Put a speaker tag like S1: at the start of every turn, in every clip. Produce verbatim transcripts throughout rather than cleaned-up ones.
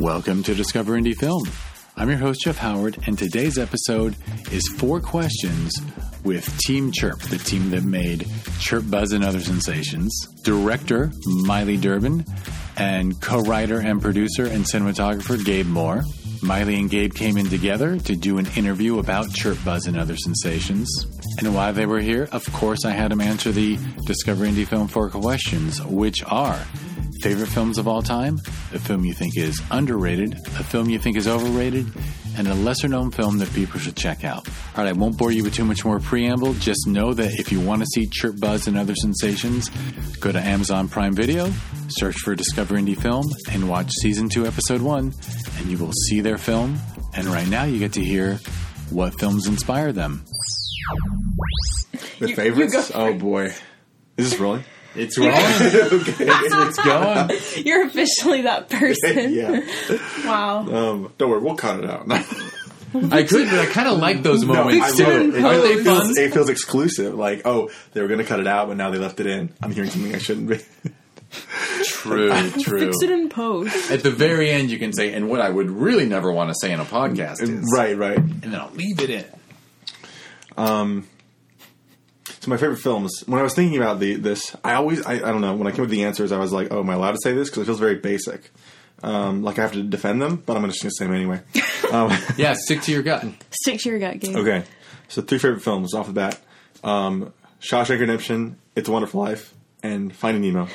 S1: Welcome to Discover Indie Film. I'm your host, Jeff Howard, and today's episode is four questions with Team Chirp, the team that made Chirp, Buzz, and Other Sensations. Director, Miley Durbin, and co-writer and producer and cinematographer, Gabe Moore. Miley and Gabe came in together to do an interview about Chirp, Buzz, and Other Sensations. And while they were here, of course, I had them answer the Discover Indie Film four questions, which are: favorite films of all time, a film you think is underrated, a film you think is overrated, and a lesser-known film that people should check out. All right, I won't bore you with too much more preamble. Just know that if you want to see Chirp, Buzz, and Other Sensations, go to Amazon Prime Video, search for Discover Indie Film, and watch Season two, Episode one, and you will see their film. And right now you get to hear what films inspire them.
S2: The
S3: You-
S2: favorites?
S3: you go
S2: Oh, boy. Is this rolling?
S1: It's wrong.
S2: Okay.
S1: It's going.
S3: You're officially that person.
S2: Yeah.
S3: Wow.
S2: Um, don't worry, we'll cut it out.
S1: I could, but I kind of like those moments,
S2: I
S1: too.
S2: love it.
S1: Aren't they
S2: It feels,
S1: fun?
S2: it feels exclusive. Like, oh, they were going to cut it out, but now they left it in. I'm hearing something I shouldn't be.
S1: True, true.
S3: Fix it in post.
S1: At the very end, you can say, and what I would really never want to say in a podcast is,
S2: Right, right.
S1: and then I'll leave it in.
S2: Um, so my favorite films, when I was thinking about the this, I always, I, I don't know, when I came with the answers, I was like, oh, am I allowed to say this? Because it feels very basic. Um, like I have to defend them, but I'm just going to say them anyway. Um,
S1: Yeah, stick to your gut.
S3: Stick to your gut game.
S2: okay, so three favorite films off the bat. Um, Shawshank Redemption, It's a Wonderful Life, and Finding Nemo.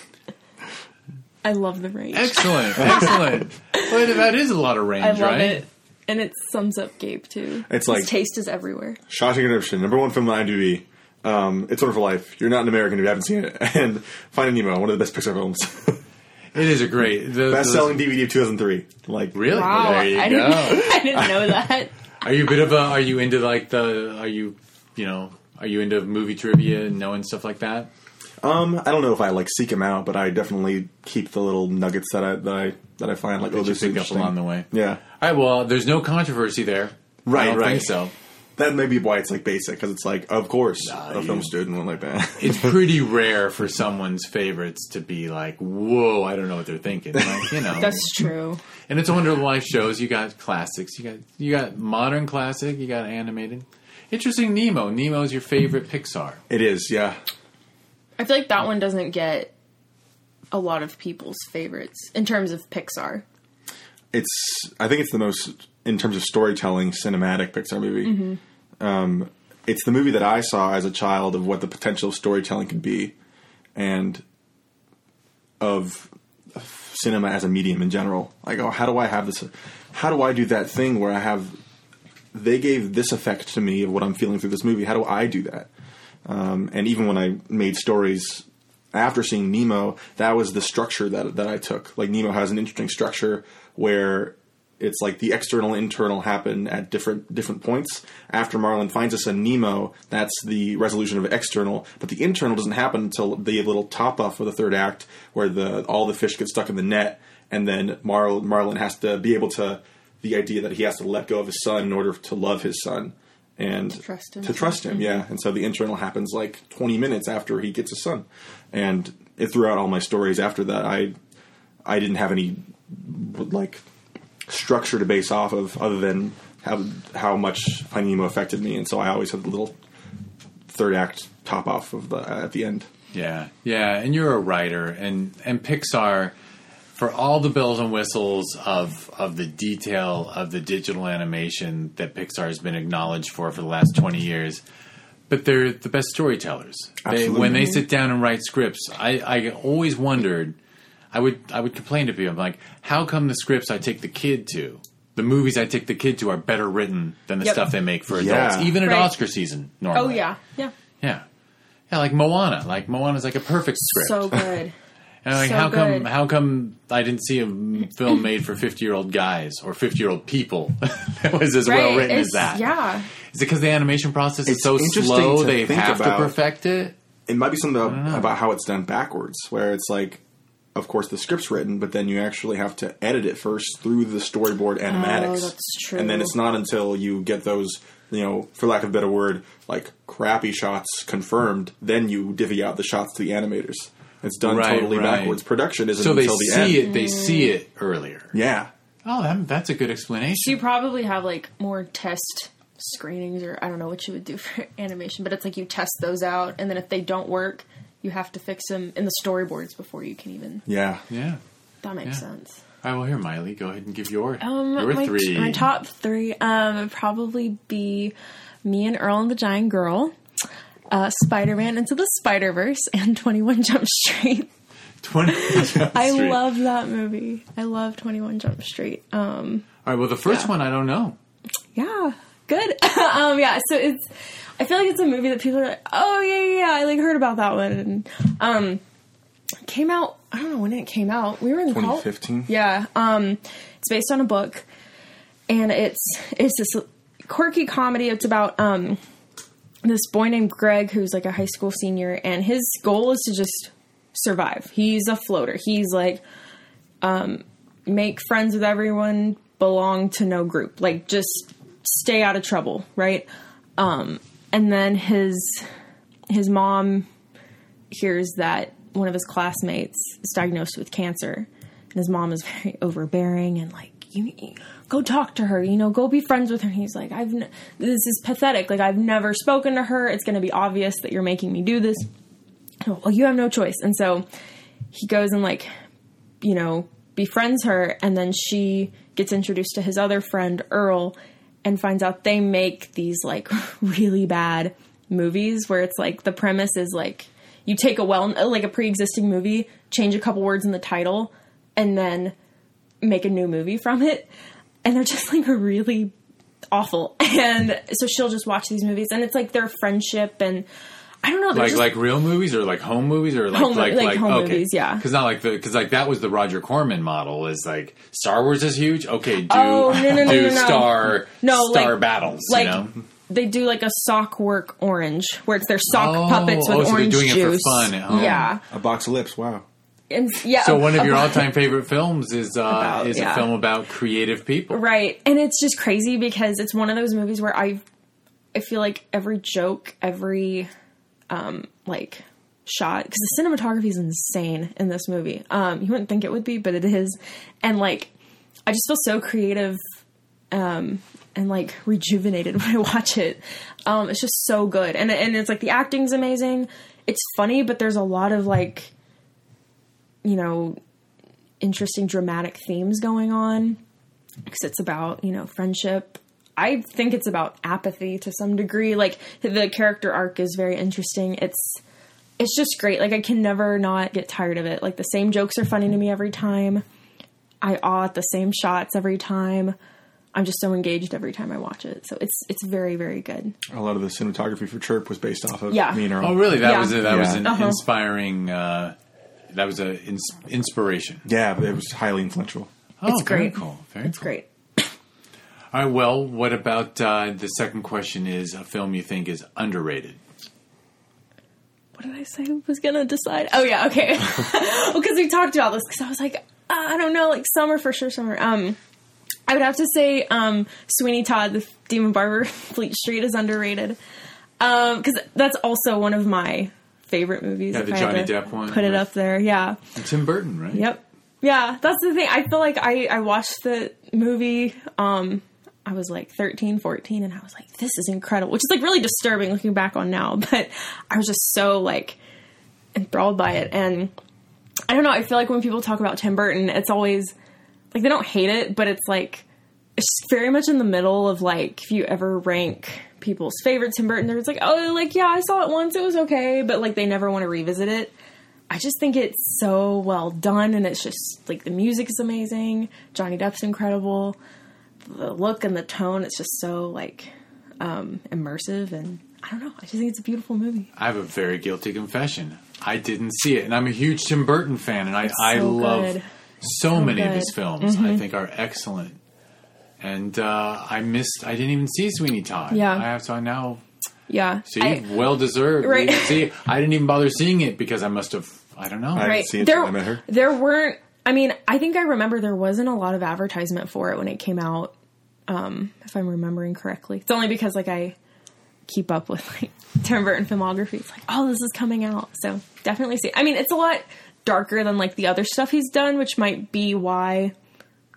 S3: I love the range.
S1: Excellent, excellent. Well, that is a lot of range,
S3: I love
S1: right?
S3: it. And it sums up Gabe, too.
S2: It's
S3: His
S2: like-
S3: taste is everywhere.
S2: Shawshank Redemption, number one film on IMDb. Um, It's a Wonderful Life. You're not an American if you haven't seen it. And Finding Nemo, one of the best Pixar films.
S1: It is a great... The,
S2: Best-selling D V D of two thousand three. Like,
S1: Really?
S3: Wow.
S1: There you
S3: I,
S1: go.
S3: didn't, I didn't know that.
S1: Are you a bit of a... Are you into, like, the... Are you, you know... Are you into movie trivia and knowing stuff like that?
S2: Um, I don't know if I like seek them out, but I definitely keep the little nuggets that I that I that I find like
S1: That
S2: oh,
S1: you
S2: this is
S1: pick up
S2: interesting.
S1: along the way.
S2: Yeah,
S1: All right, well, there's no controversy there.
S2: Right,
S1: I don't
S2: right.
S1: think so.
S2: that may be why it's like basic because it's like of course
S1: Nah,
S2: a
S1: you-
S2: film student went like that.
S1: It's pretty rare for someone's favorites to be like, whoa, I don't know what they're thinking. Like, you know.
S3: That's true.
S1: And It's a Wonderful Life shows. You got classics. You got you got modern classic. You got animated. Interesting. Nemo. Nemo's your favorite Pixar.
S2: It is, yeah.
S3: I feel like that one doesn't get a lot of people's favorites in terms of Pixar.
S2: It's I think it's the most in terms of storytelling cinematic Pixar movie.
S3: Mm-hmm.
S2: Um, it's the movie that I saw as a child of what the potential of storytelling could be, and of cinema as a medium in general. Like, oh, how do I have this? How do I do that thing where I have? They gave this effect to me of what I'm feeling through this movie. How do I do that? Um, and even when I made stories after seeing Nemo, that was the structure that that I took. Like Nemo has an interesting structure where it's like the external and internal happen at different different points. After Marlin finds us in Nemo, that's the resolution of external, but the internal doesn't happen until the little top off of the third act, where the all the fish get stuck in the net, and then Mar- Marlin has to be able to. The idea that he has to let go of his son in order to love his son and
S3: To trust him.
S2: To trust him, yeah. And so the internal happens like twenty minutes after he gets his son. And it, throughout all my stories after that, I I didn't have any like structure to base off of other than how how much Finding Nemo affected me. And so I always had the little third act top off of the at the end.
S1: Yeah, yeah. And you're a writer, and and Pixar. For all the bells and whistles of of the detail of the digital animation that Pixar has been acknowledged for for the last twenty years, but they're the best storytellers. They,
S2: Absolutely.
S1: when they sit down and write scripts, I, I always wondered, I would I would complain to people, I'm like, how come the scripts I take the kid to, the movies I take the kid to are better written than the
S3: Yep.
S1: stuff they make for
S2: Yeah.
S1: adults, even at
S3: Right.
S1: Oscar season normally.
S3: Oh, yeah. Yeah.
S1: Yeah. Yeah, like Moana. Like Moana's like a perfect script.
S3: So good.
S1: And I'm like,
S3: So
S1: how come?
S3: good.
S1: How come I didn't see a m- film made for fifty-year-old guys or fifty-year-old people that was as
S3: Right.
S1: well written as
S3: It's-
S1: that?
S3: Yeah.
S1: Is it because the animation process is
S2: It's
S1: so
S2: interesting
S1: slow
S2: to
S1: they
S2: think
S1: have
S2: about.
S1: to perfect it?
S2: It might be something about, about how it's done backwards, where it's like, of course, the script's written, but then you actually have to edit it first through the storyboard animatics.
S3: Oh, that's true.
S2: And then it's not until you get those, you know, for lack of a better word, like crappy shots confirmed, then you divvy out the shots to the animators. It's done
S1: Right,
S2: totally
S1: right.
S2: backwards. Production isn't
S1: So they
S2: until the
S1: see
S2: end.
S1: it. They see it earlier.
S2: Yeah,
S1: Oh, that, that's a good explanation.
S3: So you probably have like more test screenings, or I don't know what you would do for animation, but it's like you test those out, and then if they don't work, you have to fix them in the storyboards before you can even.
S2: Yeah.
S1: Yeah.
S3: That makes
S1: Yeah.
S3: sense.
S1: All right, well, here, Miley, go ahead and give your,
S3: Um,
S1: your
S3: my,
S1: three.
S3: my top three um, would probably be Me and Earl and the Giant Girl, uh, Spider-Man Into the Spider-Verse, and twenty-one Jump Street.
S1: twenty
S3: I love that movie. I love twenty-one Jump Street. Um,
S1: All right, well, the first
S3: yeah.
S1: one, I don't know.
S3: yeah, good. um, yeah, so it's, I feel like it's a movie that people are like, oh, yeah, yeah, yeah, I like heard about that one. And, um, came out, I don't know when it came out. We were in
S2: twenty fifteen?
S3: Col- yeah. Um, it's based on a book, and it's, it's this quirky comedy. It's about, um, this boy named Greg, who's like a high school senior, and his goal is to just survive. He's a floater. He's like, um, make friends with everyone, belong to no group. Like, just stay out of trouble, right? Um, and then his his mom hears that one of his classmates is diagnosed with cancer, and his mom is very overbearing and like, you, you go talk to her, you know, go be friends with her. And he's like, I've n- this is pathetic. Like, I've never spoken to her. It's going to be obvious that you're making me do this. Oh, well, you have no choice. And so he goes and like, you know, befriends her, and then she gets introduced to his other friend, Earl, and finds out they make these like really bad movies where it's like the premise is like you take a well like a pre-existing movie, change a couple words in the title, and then make a new movie from it. And they're just like really awful. And so she'll just watch these movies, and it's like their friendship, and I don't know.
S1: Like
S3: just,
S1: like real movies or like home movies or like
S3: Home-
S1: like
S3: like
S1: like
S3: home
S1: okay.
S3: movies, yeah.
S1: Because not like the because like that was the Roger Corman model is like Star Wars is huge. Okay, do
S3: Oh, no, no, no,
S1: do
S3: no, no.
S1: star
S3: No,
S1: star
S3: like-
S1: battles.
S3: like
S1: you know?
S3: they do like a sock work orange where it's their sock
S1: Oh,
S3: puppets with
S1: oh, so they're
S3: orange
S1: doing it for
S3: juice.
S1: fun at home.
S3: Yeah,
S2: A box of lips. Wow.
S3: and yeah.
S1: So one of your
S3: about-
S1: all-time favorite films is uh,
S3: About-
S1: is a
S3: yeah.
S1: film about creative people.
S3: right, and it's just crazy because it's one of those movies where I, I feel like every joke, every, um, like shot, because the cinematography is insane in this movie. Um, you wouldn't think it would be, but it is, and like, I just feel so creative, um, and like rejuvenated when I watch it. Um, it's just so good, and and it's like the acting's amazing. It's funny, but there's a lot of like, you know, interesting dramatic themes going on because it's about, you know, friendship. I think it's about apathy to some degree. Like the character arc is very interesting. It's it's just great. Like I can never not get tired of it. Like the same jokes are funny to me every time. I awe at the same shots every time. I'm just so engaged every time I watch it. So it's it's very, very good.
S2: A lot of the cinematography for Chirp was based off of
S3: Yeah.
S2: Me and Earl.
S1: Oh, really? That
S3: Yeah.
S1: was a, that was
S2: Yeah.
S1: an
S3: Uh-huh.
S1: inspiring. Uh, that was an ins- inspiration.
S2: Yeah, but it was highly influential.
S1: Oh,
S3: It's
S1: very
S3: great.
S1: cool. Very
S3: It's
S1: cool.
S3: great.
S1: All right. Well, what about uh, the second question? Is a film you think is underrated?
S3: What did I say I was going to decide? Oh, yeah, okay. Well, because we talked about this, because I was like, uh, I don't know, like summer for sure, summer. Um, I would have to say um, Sweeney Todd, the Demon Barber, Fleet Street is underrated. Because that's also one of my favorite movies.
S1: Yeah,
S3: if
S1: the
S3: I had
S1: Johnny
S3: to
S1: Depp one,
S3: Put it
S1: right?
S3: up there, yeah.
S1: And Tim Burton, right?
S3: Yep. Yeah, that's the thing. I feel like I, I watched the movie, um, I was like thirteen, fourteen, and I was like, this is incredible, which is like really disturbing looking back on now, but I was just so like enthralled by it. And I don't know, I feel like when people talk about Tim Burton, it's always like they don't hate it, but it's like it's very much in the middle of like if you ever rank people's favorite Tim Burton, they're like, oh, like yeah, I saw it once, it was okay, but like they never want to revisit it. I just think it's so well done, and it's just like the music is amazing. Johnny Depp's incredible. The look and the tone, it's just so like um, immersive, and I don't know. I just think it's a beautiful movie.
S1: I have a very guilty confession. I didn't see it, and I'm a huge Tim Burton fan, and I,
S3: It's
S1: I
S3: so
S1: love
S3: good.
S1: so,
S3: So
S1: many of
S3: good.
S1: his films.
S3: Mm-hmm.
S1: I think are excellent. And uh, I missed. I didn't even see Sweeney Todd.
S3: Yeah.
S1: I have to now.
S3: Yeah.
S1: See,
S3: I-
S1: well deserved.
S3: Right.
S1: See, I didn't even bother seeing it because I must have. I don't know.
S2: I-
S3: right.
S2: see it
S3: there,
S2: till I met her.
S3: there weren't. I mean, I think I remember there wasn't a lot of advertisement for it when it came out. Um, if I'm remembering correctly, it's only because like I keep up with like Tim Burton filmography. It's like, oh, this is coming out, so definitely see. I mean, it's a lot darker than like the other stuff he's done, which might be why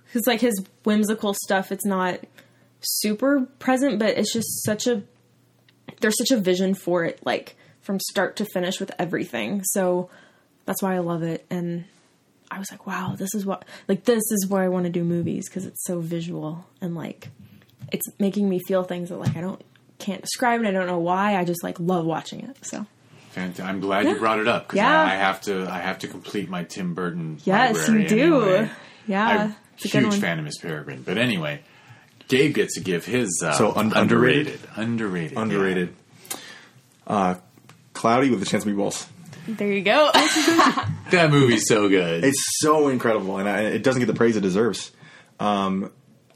S3: Because, like, his whimsical stuff, it's not super present, but it's just such a... There's such a vision for it, like, from start to finish with everything. So that's why I love it. And I was like, wow, this is what... Like, this is where I want to do movies, because it's so visual. And, like, it's making me feel things that, like, I don't... can't describe, and I don't know why. I just, like, love watching it, so...
S1: Fantastic. I'm glad
S3: Yeah.
S1: you brought it up because
S3: Yeah.
S1: I, I have to. I have to complete my Tim Burton.
S3: Yes,
S1: library
S3: you do.
S1: Anyway.
S3: Yeah,
S1: I'm
S3: it's a
S1: a
S3: good
S1: huge
S3: one.
S1: fan of Miss Peregrine. But anyway, Gabe gets to give his uh,
S2: So, un- underrated?
S1: underrated,
S2: Underrated. Uh, Cloudy with a Chance of Meatballs.
S3: There you go.
S1: Yeah. That movie's so good.
S2: It's so incredible, and I, it doesn't get the praise it deserves. Um,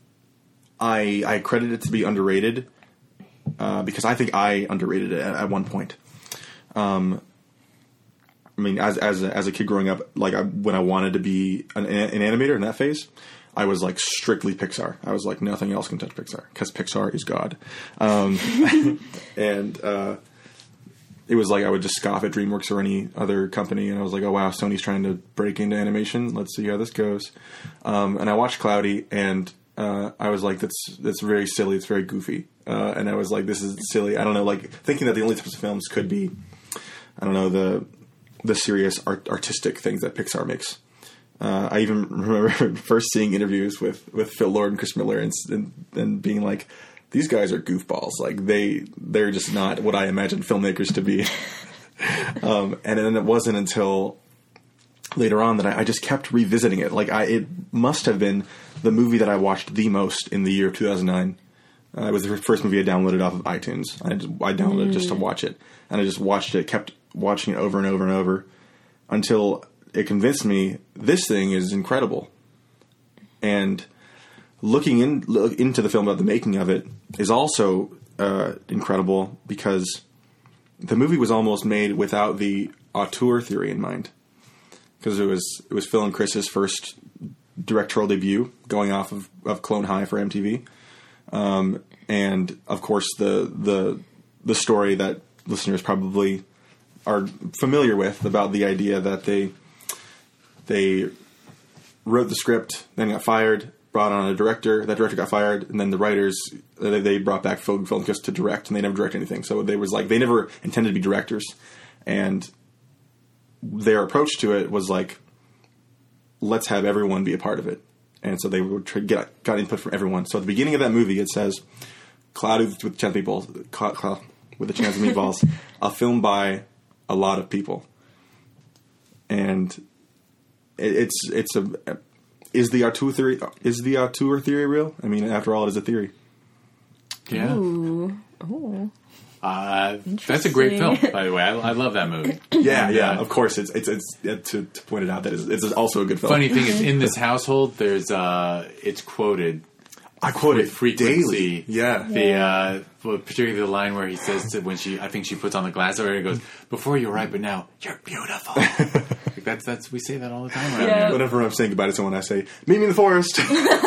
S2: I I credit it to be underrated uh, because I think I underrated it at, at one point. Um, I mean, as as a, as a kid growing up, like I, when I wanted to be an, an animator in that phase, I was like strictly Pixar. I was like, nothing else can touch Pixar because Pixar is God. Um, and uh, it was like I would just scoff at DreamWorks or any other company, and I was like, oh wow, Sony's trying to break into animation. Let's see how this goes. Um, and I watched Cloudy, and uh, I was like, that's that's very silly. It's very goofy. Uh, and I was like, this is silly. I don't know, like thinking that the only types of films could be, I don't know, the the serious art, artistic things that Pixar makes. Uh, I even remember first seeing interviews with, with Phil Lord and Chris Miller and, and and being like, these guys are goofballs. Like they they're just not what I imagined filmmakers to be. um, and then it wasn't until later on that I, I just kept revisiting it. Like I, it must have been the movie that I watched the most in the year of two thousand nine. Uh, it was the first movie I downloaded off of iTunes. I, just, I downloaded it just to watch it, and I just watched it, kept watching it over and over and over until it convinced me this thing is incredible. And looking in look into the film about the making of it is also uh, incredible because the movie was almost made without the auteur theory in mind, because it was it was Phil and Chris's first directorial debut, going off of, of Clone High for M T V. Um, and of course the, the, the story that listeners probably are familiar with about the idea that they, they wrote the script, then got fired, brought on a director, that director got fired, and then the writers, they, they brought back Phil, Phil and Chris to direct, and they never direct anything. So they was like, they never intended to be directors. And their approach to it was like, let's have everyone be a part of it. And so they would try, get got input from everyone. So at the beginning of that movie, it says, "Cloudy with a Chance of Meatballs, cl- cl- with a Chance of Meatballs, a film by a lot of people." And it, it's it's a is the auteur theory is the auteur theory real? I mean, after all, it is a theory.
S1: Yeah.
S3: Ooh. Ooh.
S1: Uh, that's a great film, by the way. I, I love that movie.
S2: Yeah,
S1: And,
S2: yeah.
S1: uh,
S2: Of course, it's it's, it's yeah, to, to point it out that it's, it's also a good film.
S1: Funny thing is, in this household, there's uh, it's quoted
S2: I quote
S1: with
S2: it
S1: frequency.
S2: daily. Yeah.
S1: The uh, well, particularly the line where he says to, when she, I think she puts on the glass over, and he goes, "Before you were right, but now you're beautiful." Like that's that's we say that all the time around
S3: Yeah.
S1: here.
S2: Whenever I'm saying goodbye to someone, I say, "Meet me in the forest."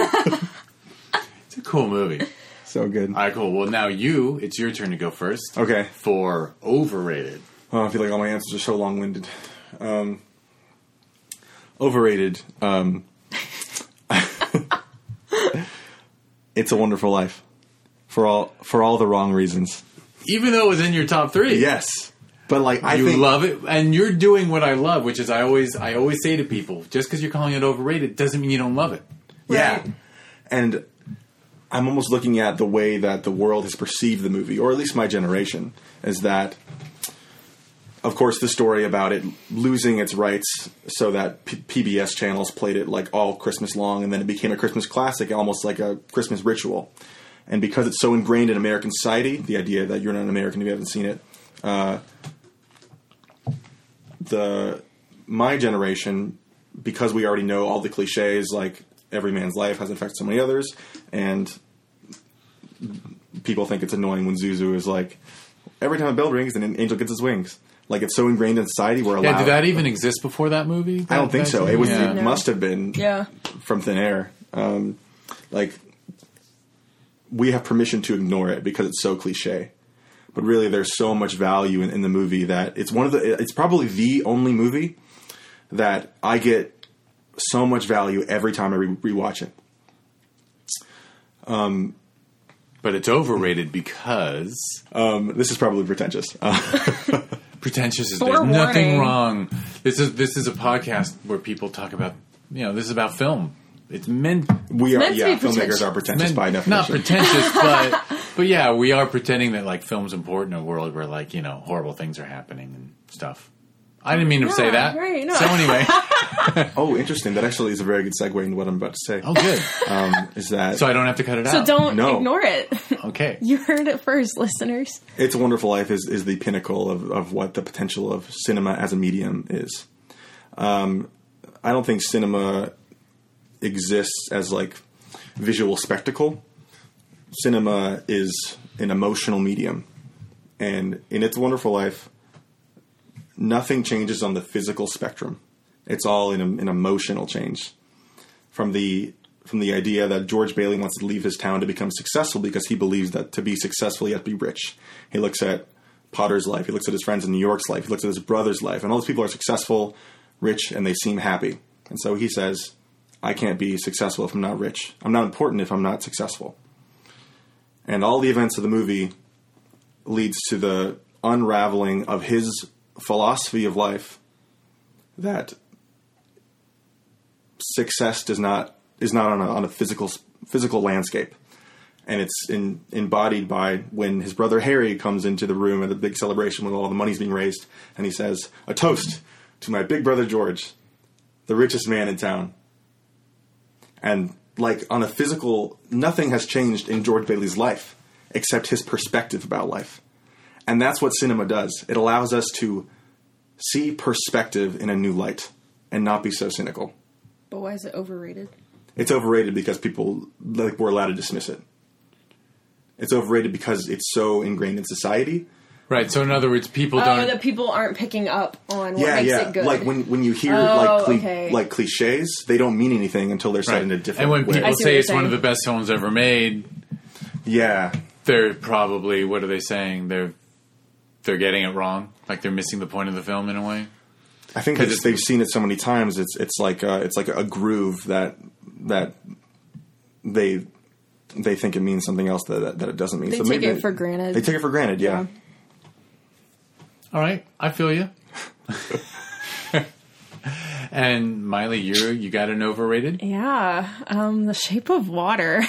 S1: It's a cool movie.
S2: So good.
S1: All right, cool. Well, now you, it's your turn to go first.
S2: Okay.
S1: For overrated.
S2: Oh, I feel like all my answers are so long-winded. Um, overrated. Um, It's a Wonderful Life. For all for all the wrong reasons.
S1: Even though it was in your top three.
S2: Yes. But like I
S1: you
S2: think
S1: love it, and you're doing what I love, which is I always I always say to people, just because you're calling it overrated doesn't mean you don't love it.
S2: Yeah. And I'm almost looking at the way that the world has perceived the movie, or at least my generation, is that, of course, the story about it losing its rights so that P- PBS channels played it like all Christmas long, and then it became a Christmas classic, almost like a Christmas ritual. And because it's so ingrained in American society, the idea that you're not an American if you haven't seen it, uh, the my generation, because we already know all the cliches, like every man's life has affected so many others, and people think it's annoying when Zuzu is like, every time a bell rings, an angel gets his wings. Like, it's so ingrained in society, we're allowed...
S1: Yeah, did that even exist before that movie?
S2: I don't think
S1: That-
S2: so. It was.
S1: yeah.
S2: It must have been
S3: Yeah.
S2: from thin air. Um, like, we have permission to ignore it because it's so cliche. But really, there's so much value in, in the movie that it's one of the... It's probably the only movie that I get so much value every time I re- rewatch it. Um,
S1: but it's overrated because
S2: um, this is probably pretentious. Uh,
S1: pretentious is
S3: Forewarning.
S1: there's nothing wrong. This is this is a podcast where people talk about, you know, this is about film. It's meant
S2: we are
S3: meant to
S2: yeah,
S3: be pretentious.
S2: filmmakers are pretentious
S1: meant,
S2: by definition.
S1: not pretentious, but but yeah, we are pretending that like film's important in a world where like, you know, horrible things are happening and stuff. I didn't mean to
S3: Yeah,
S1: say that.
S3: right, no.
S1: So anyway,
S2: Oh, interesting. That actually is a very good segue into what I'm about to say.
S1: oh good.
S2: Um, is that
S1: So I don't have to cut it
S3: So
S1: out.
S3: don't
S2: No.
S3: ignore it.
S1: Okay.
S3: You heard it first, listeners.
S2: It's a Wonderful Life is, is the pinnacle of, of what the potential of cinema as a medium is. Um, I don't think cinema exists as like visual spectacle. Cinema is an emotional medium. And in It's a Wonderful Life, nothing changes on the physical spectrum. It's all in a, an emotional change. From the from the idea that George Bailey wants to leave his town to become successful because he believes that to be successful you have to be rich. He looks at Potter's life. He looks at his friends in New York's life. He looks at his brother's life. And all those people are successful, rich, and they seem happy. And so he says, I can't be successful if I'm not rich. I'm not important if I'm not successful. And all the events of the movie leads to the unraveling of his philosophy of life that success does not is not on a, on a physical physical landscape, and it's in, embodied by when his brother Harry comes into the room at the big celebration when all the money's being raised, and he says, "A toast to my big brother George, the richest man in town." And like on a physical, nothing has changed in George Bailey's life except his perspective about life. And that's what cinema does. It allows us to see perspective in a new light and not be so cynical.
S3: But why is it overrated?
S2: It's overrated because people like were allowed to dismiss it. It's overrated because it's so ingrained in society.
S1: Right. So in other words, people
S3: Oh,
S1: don't.
S3: that people aren't picking up on what
S2: yeah,
S3: makes
S2: yeah.
S3: it good.
S2: Like when when you hear
S3: Oh,
S2: like cli-
S3: okay.
S2: like cliches, they don't mean anything until they're said
S1: Right.
S2: in a different
S1: and when
S2: way.
S1: people
S3: I see what
S1: say
S3: you're
S1: it's one of
S3: saying.
S1: the best films ever made,
S2: yeah.
S1: they're probably, what are they saying? They're they're getting it wrong. Like they're missing the point of the film in a way.
S2: I think
S1: 'Cause
S2: it's,
S1: it's-
S2: they've seen it so many times. It's it's like uh, it's like a groove that that they they think it means something else that that it doesn't mean.
S3: They
S2: so
S3: take
S2: maybe
S3: it
S2: they-
S3: for granted.
S2: They take it for granted. Yeah.
S3: Yeah.
S1: All right, I feel you. And Miley, you you got an overrated?
S3: Yeah, um, The Shape of Water.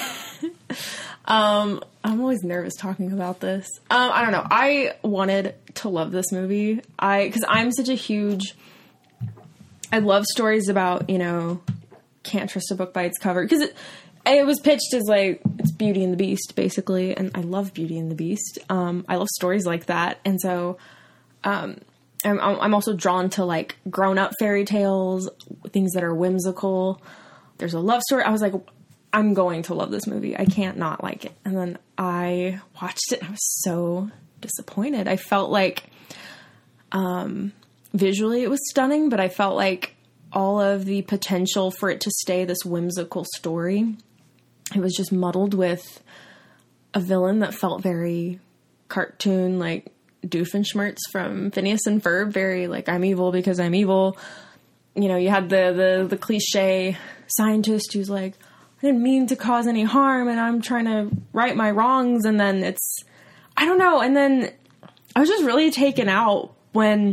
S3: um, I'm always nervous talking about this. Um, I don't know. I wanted to love this movie. I because I'm such a huge. I love stories about, you know, can't trust a book by its cover because it it was pitched as like it's Beauty and the Beast basically, and I love Beauty and the Beast. Um, I love stories like that, and so. Um, I'm, I'm also drawn to like grown-up fairy tales, things that are whimsical. There's a love story. I was like, I'm going to love this movie. I can't not like it. And then I watched it and I was so disappointed. I felt like um, visually it was stunning, but I felt like all of the potential for it to stay this whimsical story, it was just muddled with a villain that felt very cartoon, like Doofenshmirtz from Phineas and Ferb, very like I'm evil because I'm evil. You know, you had the the the cliche scientist who's like, I didn't mean to cause any harm and I'm trying to right my wrongs, and then it's I don't know, and then I was just really taken out when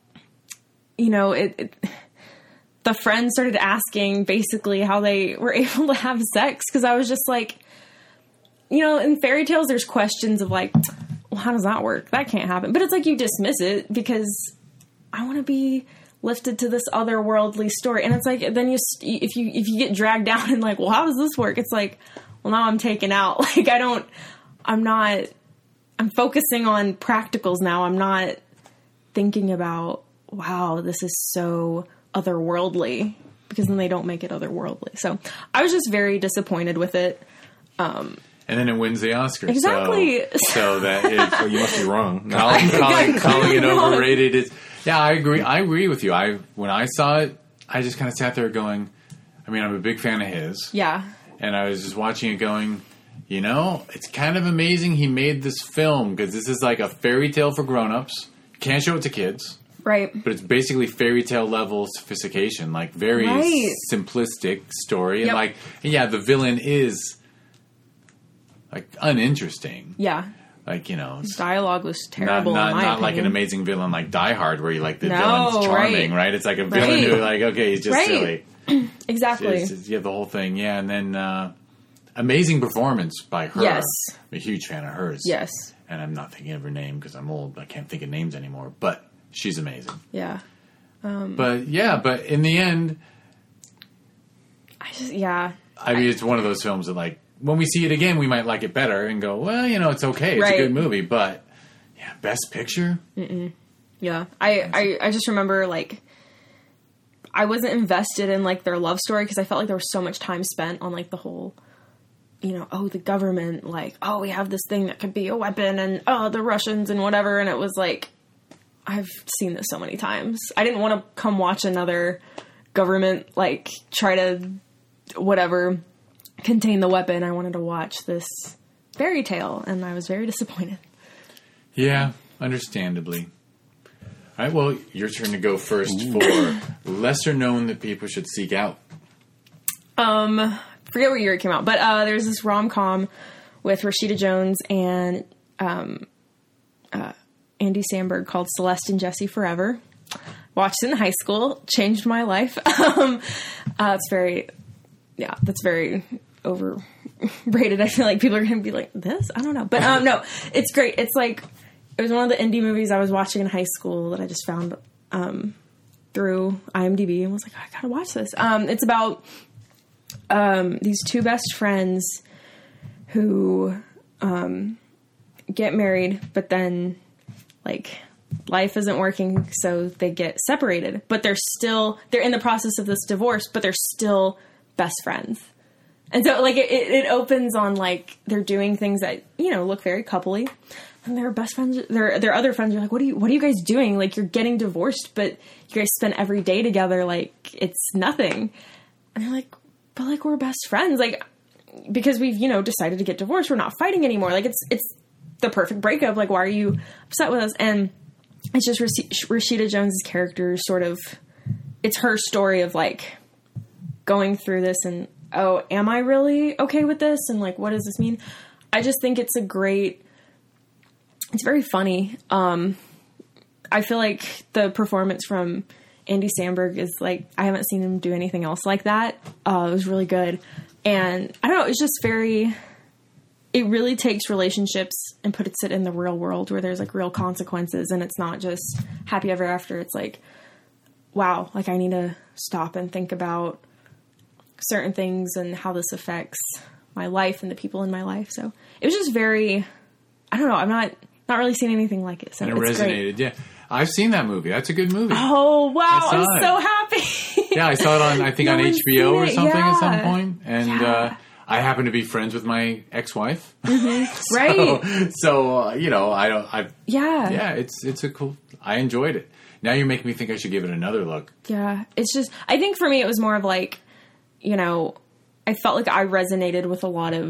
S3: you know it, it the friends started asking basically how they were able to have sex, because I was just like, you know, in fairy tales there's questions of like, well, how does that work? That can't happen. But it's like you dismiss it because I want to be lifted to this otherworldly story. And it's like, then you, if you, if you get dragged down and like, well, how does this work? It's like, well, now I'm taken out. Like, I don't, I'm not, I'm focusing on practicals now. I'm not thinking about, wow, this is so otherworldly, because then they don't make it otherworldly. So I was just very disappointed with it. Um,
S1: And then it wins the Oscar.
S3: Exactly.
S1: So, so that is
S2: Oh, you must be wrong. No.
S1: calling, calling, calling it
S3: Wrong.
S1: overrated is. Yeah, I agree. I agree with you. I when I saw it, I just kind of sat there going, I mean, I'm a big fan of his,
S3: yeah.
S1: and I was just watching it going, you know, it's kind of amazing he made this film, because this is like a fairy tale for grown-ups. Can't show it to kids.
S3: Right.
S1: But it's basically fairy tale level sophistication, like very
S3: Right.
S1: simplistic story. And
S3: Yep.
S1: like, and yeah, the villain is like uninteresting.
S3: Yeah.
S1: Like, you know,
S3: His dialogue was terrible.
S1: Not, not,
S3: in my
S1: not like an
S3: opinion.
S1: amazing villain like Die Hard, where you like the
S3: No,
S1: villain's charming,
S3: right.
S1: right? It's like a villain
S3: Right.
S1: who, like, okay, he's just
S3: Right.
S1: silly.
S3: Exactly.
S1: It's, it's, you have the whole thing, yeah. And then uh, amazing performance by her.
S3: Yes.
S1: I'm a huge fan of hers.
S3: Yes.
S1: And I'm not thinking of her name because I'm old. I can't think of names anymore. But she's amazing.
S3: Yeah. Um,
S1: But yeah, but in the end,
S3: I just, yeah.
S1: I mean, it's one of those films that, like, when we see it again, we might like it better and go, well, you know, it's okay. It's
S3: Right.
S1: a good movie. But yeah, Best Picture.
S3: Mm-mm. Yeah. I, I, I just remember, like, I wasn't invested in, like, their love story because I felt like there was so much time spent on, like, the whole, you know, oh, the government, like, oh, we have this thing that could be a weapon, and oh, the Russians and whatever. And it was like, I've seen this so many times. I didn't want to come watch another government, like, try to whatever contain the weapon. I wanted to watch this fairy tale, and I was very disappointed.
S1: Yeah, understandably. All right, well, your turn to go first for lesser known that people should seek out.
S3: Um, forget what year it came out, but uh, there's this rom-com with Rashida Jones and um, uh, Andy Samberg called Celeste and Jesse Forever. Watched it in high school, changed my life. um, uh, it's very, yeah, that's very overrated. I feel like people are going to be like, this? I don't know. But um, no, it's great. It's like, it was one of the indie movies I was watching in high school that I just found um, through IMDb and was like, oh, I gotta watch this. Um, it's about um, these two best friends who um, get married, but then, like, life isn't working, so they get separated. But they're still, they're in the process of this divorce, but they're still best friends. And so, like, it, it opens on, like, they're doing things that, you know, look very coupley. And their best friends, their their other friends are like, what are you, what are you guys doing? Like, you're getting divorced, but you guys spend every day together. Like, it's nothing. And they're like, but, like, we're best friends. Like, because we've, you know, decided to get divorced. We're not fighting anymore. Like, it's, it's the perfect breakup. Like, why are you upset with us? And it's just Rash- Rashida Jones's character sort of, it's her story of, like, going through this and, oh, am I really okay with this? And, like, what does this mean? I just think it's a great, it's very funny. Um, I feel like the performance from Andy Samberg is, like, I haven't seen him do anything else like that. Uh, it was really good. And I don't know, it's just very, it really takes relationships and puts it in the real world where there's, like, real consequences, and it's not just happy ever after. It's like, wow, like, I need to stop and think about certain things and how this affects my life and the people in my life. So it was just very, I don't know, I'm not not really seeing anything like it. So
S1: And it
S3: it's
S1: resonated,
S3: great.
S1: yeah. I've seen that movie. That's a good movie.
S3: Oh, wow.
S1: I saw
S3: I'm
S1: it.
S3: so happy.
S1: Yeah, I saw it on, I think,
S3: No
S1: on
S3: one's
S1: H B O
S3: seen
S1: or
S3: it.
S1: something
S3: Yeah.
S1: at some point. And
S3: Yeah.
S1: uh, I happen to be friends with my ex-wife.
S3: Mm-hmm. Right.
S1: so, so uh, you know, I don't, I,
S3: Yeah.
S1: yeah, it's, it's a cool, I enjoyed it. Now you're making me think I should give it another look.
S3: Yeah. It's just, I think for me, it was more of like, you know, I felt like I resonated with a lot of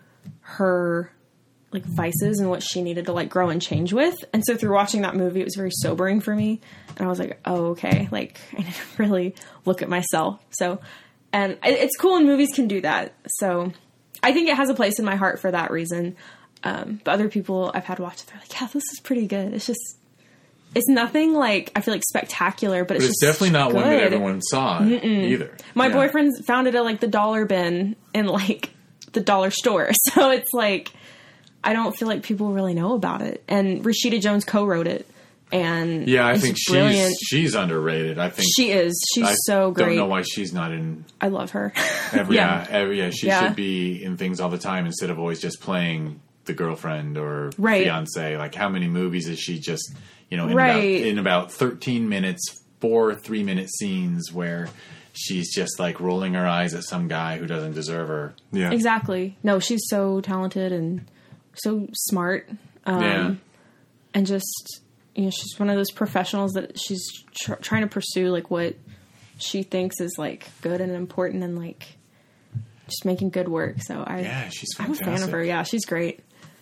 S3: her, like, vices and what she needed to, like, grow and change with. And so through watching that movie, it was very sobering for me. And I was like, oh, okay. Like, I need to really look at myself. So, and it, it's cool when movies can do that. So I think it has a place in my heart for that reason. Um, but other people I've had watch it, they're like, yeah, this is pretty good. It's just, it's nothing, like, I feel like spectacular, but it's
S1: But it's
S3: just
S1: definitely not
S3: good.
S1: one that everyone saw
S3: Mm-mm.
S1: either.
S3: My
S1: Yeah.
S3: boyfriend found it at, like, the dollar bin in, like, the dollar store. So it's like, I don't feel like people really know about it. And Rashida Jones co-wrote it. And
S1: Yeah, I
S3: it's
S1: think
S3: brilliant.
S1: she's she's underrated. I think
S3: She is. She's
S1: I
S3: so great.
S1: don't know why she's not in
S3: I love her.
S1: every
S3: Yeah.
S1: yeah, every yeah. She
S3: Yeah.
S1: should be in things all the time instead of always just playing the girlfriend or
S3: Right.
S1: fiance. Like, how many movies is she just, you know, in
S3: Right.
S1: about in about thirteen minutes, four three minute scenes where she's just, like, rolling her eyes at some guy who doesn't deserve her.
S2: Yeah.
S3: Exactly. No, she's so talented and so smart. Um,
S1: Yeah.
S3: And just, you know, she's one of those professionals that she's tr- trying to pursue, like, what she thinks is, like, good and important and, like, just making good work. So I,
S1: Yeah, she's
S3: I'm a
S1: fantastic.
S3: fan of her. Yeah, she's great.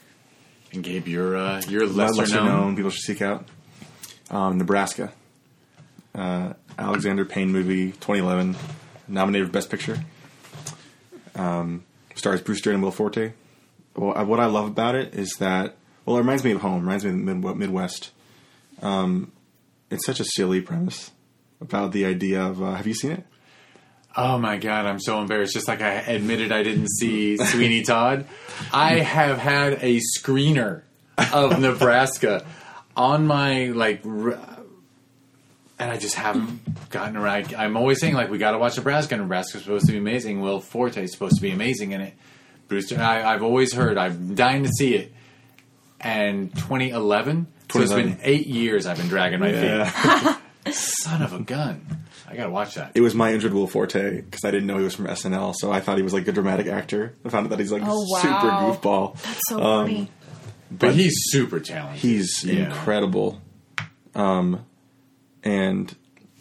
S1: And Gabe, you're uh, you're
S2: Lesser,
S1: lesser,
S2: known.
S1: known.
S2: people should seek out. Um, Nebraska. Uh, Alexander Payne movie, twenty eleven, nominated for Best Picture. Um, stars Bruce Dern and Will Forte. well, what I love about it is that, well, it reminds me of home, reminds me of the Mid- Midwest. Um, it's such a silly premise about the idea of, uh, have you seen it?
S1: Oh my God, I'm so embarrassed. Just like I admitted I didn't see Sweeney Todd. I have had a screener of Nebraska on my, like, r- and I just haven't gotten around. I'm always saying, like, we got to watch Nebraska. Nebraska's supposed to be amazing. Will Forte is supposed to be amazing in it. Brewster, I, I've always heard. I'm dying to see it. And twenty eleven, so it's been eight years I've been dragging my
S2: Yeah.
S1: feet. Son of a gun. I got to watch that.
S2: It was my injured Will Forte because I didn't know he was from S N L, so I thought he was like a dramatic actor. I found out that he's like
S3: Oh, wow.
S2: super goofball.
S3: That's so funny.
S1: But he's super talented.
S2: He's
S1: Yeah.
S2: incredible. Um, and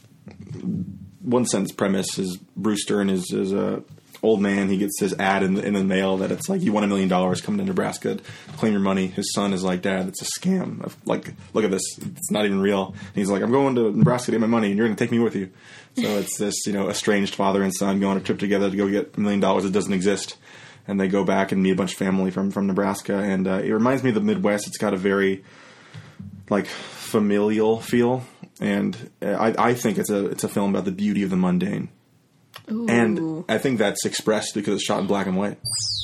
S2: one sentence premise is Bruce Stern is, is a old man. He gets his ad in the, in the mail that it's like, you won a million dollars, come to Nebraska, claim your money. His son is like, Dad, it's a scam. I've, like, look at this. It's not even real. And he's like, I'm going to Nebraska to get my money and you're going to take me with you. So it's this, you know, estranged father and son go on a trip together to go get a million dollars that doesn't exist. And they go back and meet a bunch of family from, from Nebraska. And uh, it reminds me of the Midwest. It's got a very, like, familial feel. And I, I think it's a it's a film about the beauty of the mundane.
S3: Ooh.
S2: And I think that's expressed because it's shot in black and white.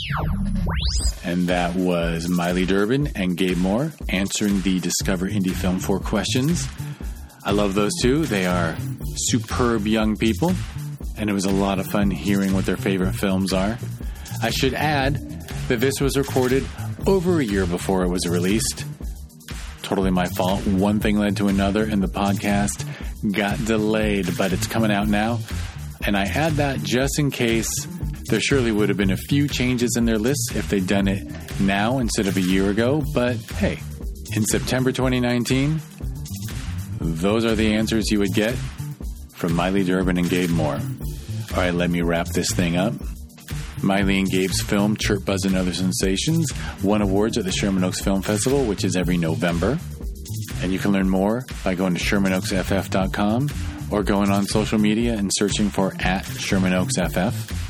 S1: And that was Miley Durbin and Gabe Moore answering the Discover Indie Film four questions. I love those two. They are superb young people, and it was a lot of fun hearing what their favorite films are. I should add that this was recorded over a year before it was released. Totally my fault. One thing led to another, and the podcast got delayed, but it's coming out now. And I add that just in case there surely would have been a few changes in their lists if they'd done it now instead of a year ago. But hey, in September twenty nineteen, those are the answers you would get from Miley Durbin and Gabe Moore. All right, let me wrap this thing up. Miley and Gabe's film, Chirp, Buzz, and Other Sensations, won awards at the Sherman Oaks Film Festival, which is every November. And you can learn more by going to Sherman Oaks F F dot com or going on social media and searching for at Sherman Oaks F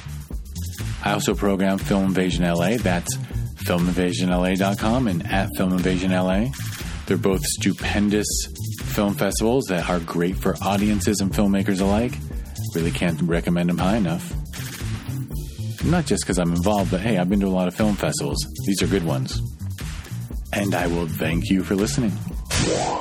S1: F. I also program Film Invasion L A. That's film invasion L A dot com and at Film Invasion L A. They're both stupendous film festivals that are great for audiences and filmmakers alike. Really can't recommend them high enough. Not just because I'm involved, but hey, I've been to a lot of film festivals. These are good ones. And I will thank you for listening.